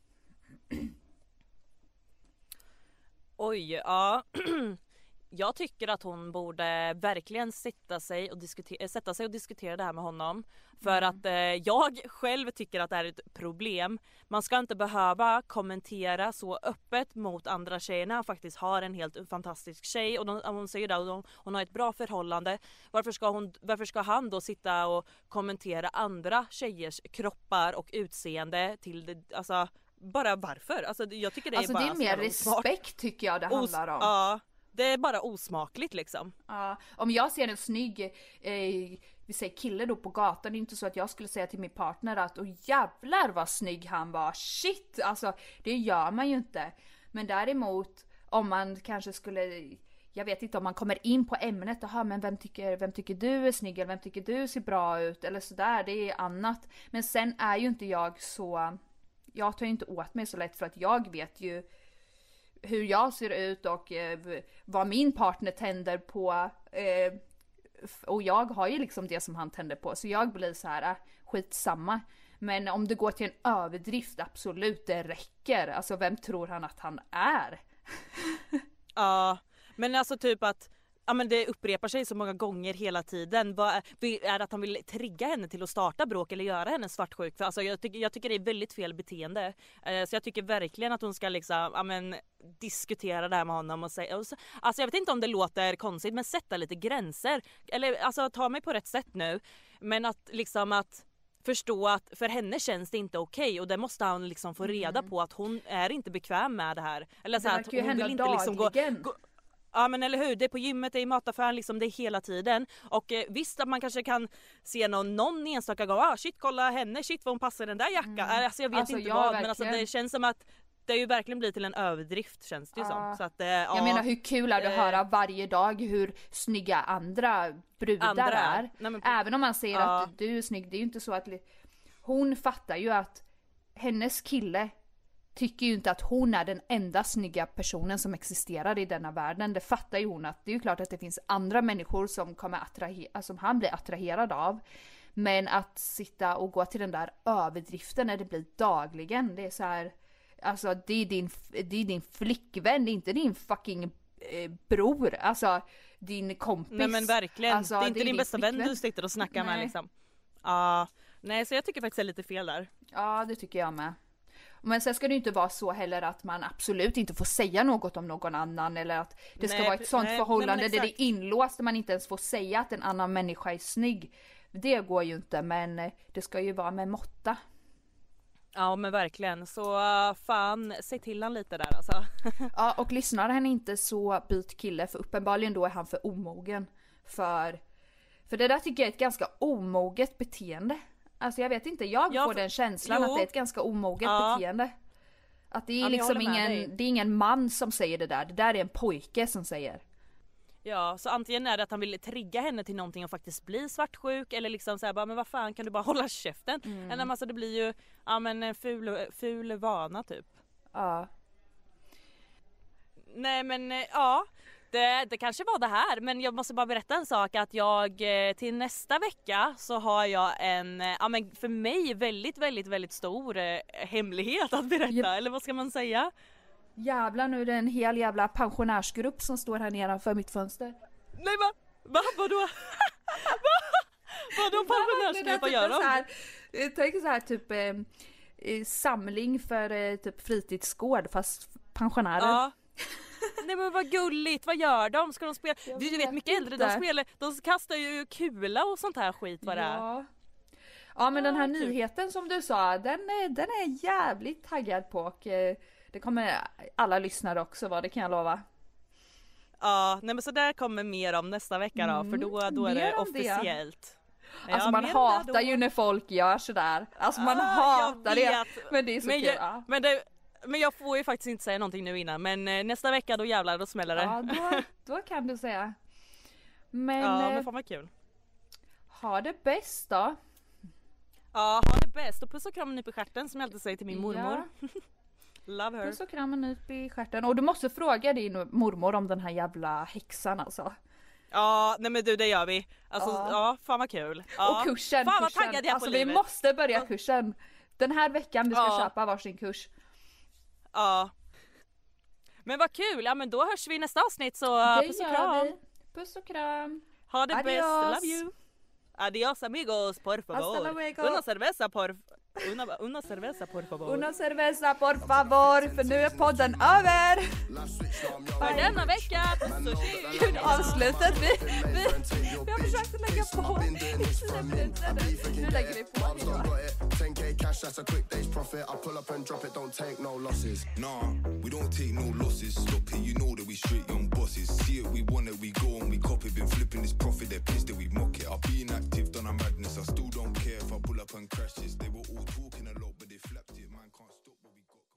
Oj, ja. Jag tycker att hon borde verkligen sätta sig och diskutera det här med honom. För att jag själv tycker att det är ett problem. Man ska inte behöva kommentera så öppet mot andra tjejer när han faktiskt har en helt fantastisk tjej. Och hon säger det, och hon har ett bra förhållande. Varför ska han då sitta och kommentera andra tjejers kroppar och utseende till det, alltså bara varför? Alltså jag tycker det är bara... Alltså det är mer respekt tycker jag det handlar om. Ja. Det är bara osmakligt liksom. Ja, om jag ser en snygg vi säger kille då på gatan, det är inte så att jag skulle säga till min partner att jävlar vad snygg han var, shit, alltså det gör man ju inte. Men däremot om man kanske skulle, jag vet inte, om man kommer in på ämnet, men vem tycker du är snygg, eller vem tycker du ser bra ut eller sådär, det är annat. Men sen är ju inte jag så, jag tar ju inte åt mig så lätt, för att jag vet ju hur jag ser ut och vad min partner tänder på, och jag har ju liksom det som han tänder på, så jag blir så här skitsamma. Men om det går till en överdrift, absolut, det räcker. Alltså vem tror han att han är? Ja, men alltså typ att ja, men det upprepar sig så många gånger hela tiden. Vad är det att han vill trigga henne till att starta bråk eller göra henne svartsjuk? För alltså, jag tycker det är väldigt fel beteende. Så jag tycker verkligen att hon ska liksom, diskutera det här med honom och säga, alltså jag vet inte om det låter konstigt, men sätta lite gränser. Eller alltså ta mig på rätt sätt nu. Men att förstå att för henne känns det inte okej, och det måste han liksom få reda på, att hon är inte bekväm med det här. Eller så att hon vill inte liksom gå. Ja, men eller hur, det är på gymmet, det är i mataffären, liksom det är hela tiden. Och visst att man kanske kan se någon enstaka gång, shit kolla henne, shit vad hon passar den där jackan. Alltså jag vet inte vad, men alltså det känns som att det ju verkligen blir till en överdrift, känns det ju som. Så att, jag menar, hur kul är det att höra varje dag hur snygga andra brudar är. Nej, även om man säger att du är snygg, det är ju inte så att hon fattar ju att hennes kille tycker ju inte att hon är den enda snygga personen som existerar i denna världen. Det fattar ju hon, att det är ju klart att det finns andra människor som kommer som han blir attraherad av. Men att sitta och gå till den där överdriften när det blir dagligen, det är så här, alltså det är din flickvän, det är inte din fucking bror, alltså din kompis. Nej men verkligen, alltså, det är inte din bästa flickvän. vän du sitter och snackar med liksom. Nej, så jag tycker faktiskt det är lite fel där. Ja, det tycker jag med. Men sen ska det ju inte vara så heller att man absolut inte får säga något om någon annan, eller att det ska vara ett sånt förhållande där det är inlåst, där man inte ens får säga att en annan människa är snygg. Det går ju inte, men det ska ju vara med måtta. Ja men verkligen, så fan, säg till han lite där alltså. Ja, och lyssnar han inte så byt kille, för uppenbarligen då är han för omogen. För det där tycker jag är ett ganska omoget beteende. Alltså jag vet inte, jag får den känslan att det är ett ganska omoget beteende. Att det är liksom det är ingen man som säger det där är en pojke som säger. Ja, så antingen är det att han vill trigga henne till någonting och faktiskt bli svartsjuk, eller liksom säga bara, men vad fan, kan du bara hålla käften? Eller alltså det blir ju en ful vana typ. Ja. Nej men det kanske var det här, men jag måste bara berätta en sak, att jag till nästa vecka så har jag en för mig väldigt väldigt väldigt stor hemlighet att berätta, eller vad ska man säga? Jävlar, nu är det en hel jävla pensionärsgrupp som står här nedanför mitt fönster. Nej vadå? Vadå pensionärsgrupp, vad gör de? Jag tänker så här typ samling för typ fritidsgård fast pensionärer. Ja. Nej men vad gulligt, vad gör de? Ska de spela? Du vet mycket äldre, de kastar ju kula och sånt här skit vad det är. Ja men den här nyheten som du sa, den är jävligt taggad på, och det kommer alla lyssnare också vara, det kan jag lova. Ja, nej men så där kommer mer om nästa vecka då, för då är det officiellt. Det. Alltså man hatar ju när folk gör sådär. Alltså man hatar det. Men det är så kul. Men jag får ju faktiskt inte säga någonting nu innan, men nästa vecka då jävlar, då smäller det. Ja, då kan du säga. Men fan vad kul. Ha det bäst då. Ja, ha det bäst. Och puss och kram upp i stjärten, som jag alltid säger till min mormor. Ja. Love her. Puss och kram upp i stjärten. Och du måste fråga din mormor om den här jävla häxan alltså. Ja, nej men du, det gör vi. Alltså, fan vad kul. Ja. Och kursen. Fan vad taggad jag är alltså, på livet. Vi måste börja kursen. Den här veckan vi ska köpa varsin kurs. Ja. Men vad kul, ja men då hörs vi i nästa avsnitt, så puss och kram. Puss och kram. Ha det bäst, love you. Adios amigos, por favor. Una cerveza por favor. Una cerveza por favor, för nu är podden över. För denna vecka, så Gud, avslutet. Vi har försökt att lägga på. Nu lägger vi på. 10k cash, that's a quick day's profit. I pull up and drop it, don't take no losses. Nah, we don't take no losses. Stop it, you know that we straight young bosses. See it, we want it, we go and we copy. Been flipping this profit, they're pissed that we mock it. I've been active, done a madness. I still don't care if I pull up and crash this. They were all talking a lot, but they flapped it. Man can't stop what we got.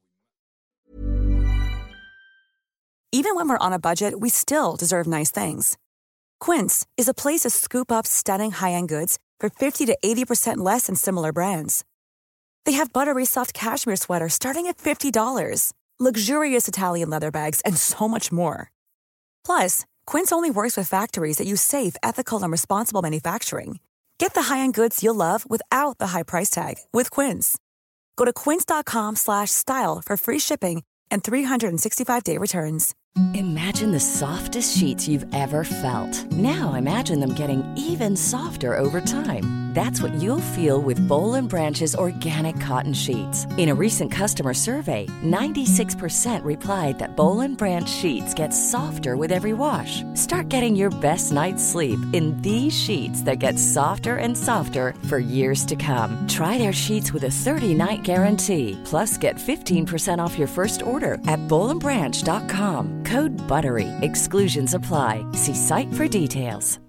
Even when we're on a budget, we still deserve nice things. Quince is a place to scoop up stunning high-end goods for 50 to 80% less than similar brands. They have buttery soft cashmere sweaters starting at $50, luxurious Italian leather bags, and so much more. Plus, Quince only works with factories that use safe, ethical, and responsible manufacturing. Get the high-end goods you'll love without the high price tag with Quince. Go to quince.com/style for free shipping and 365-day returns. Imagine the softest sheets you've ever felt. Now imagine them getting even softer over time. That's what you'll feel with Boll & Branch's organic cotton sheets. In a recent customer survey, 96% replied that Boll & Branch sheets get softer with every wash. Start getting your best night's sleep in these sheets that get softer and softer for years to come. Try their sheets with a 30-night guarantee. Plus, get 15% off your first order at bollandbranch.com. Code BUTTERY. Exclusions apply. See site for details.